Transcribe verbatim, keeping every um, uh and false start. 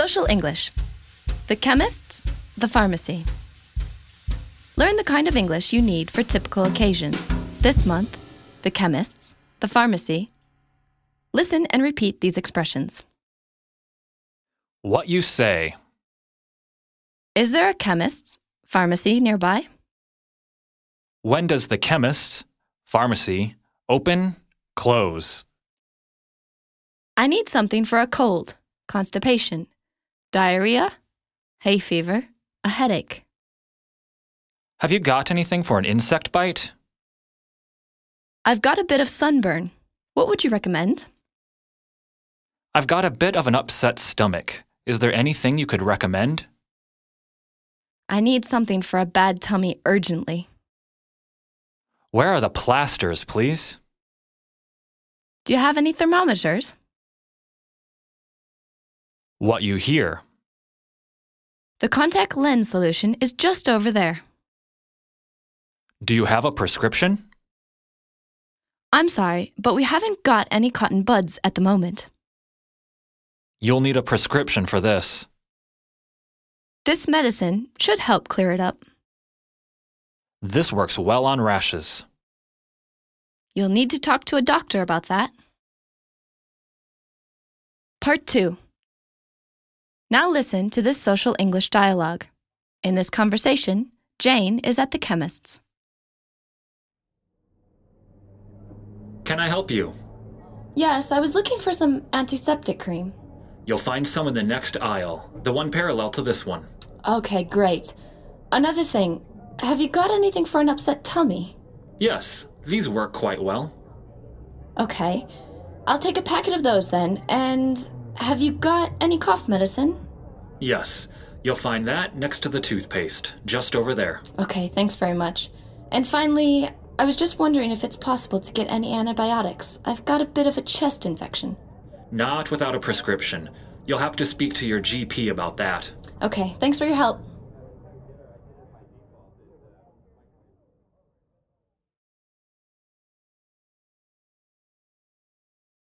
Social English. The chemists, the pharmacy. Learn the kind of English you need for typical occasions. This month, the chemists, the pharmacy. Listen and repeat these expressions. What you say. Is there a chemist's pharmacy nearby? When does the chemist, pharmacy, open, close? I need something for a cold, constipation, diarrhea, hay fever, a headache. Have you got anything for an insect bite? I've got a bit of sunburn. What would you recommend? I've got a bit of an upset stomach. Is there anything you could recommend? I need something for a bad tummy urgently. Where are the plasters, please? Do you have any thermometers? What you hear. The contact lens solution is just over there. Do you have a prescription? I'm sorry, but we haven't got any cotton buds at the moment. You'll need a prescription for this. This medicine should help clear it up. This works well on rashes. You'll need to talk to a doctor about that. Part two. Now listen to this social English dialogue. In this conversation, Jane is at the chemist's. Can I help you? Yes, I was looking for some antiseptic cream. You'll find some in the next aisle, the one parallel to this one. Okay, great. Another thing, have you got anything for an upset tummy? Yes, these work quite well. Okay, I'll take a packet of those then. And have you got any cough medicine? Yes, you'll find that next to the toothpaste, just over there. Okay, thanks very much. And finally, I was just wondering if it's possible to get any antibiotics. I've got a bit of a chest infection. Not without a prescription. You'll have to speak to your G P about that. Okay, thanks for your help.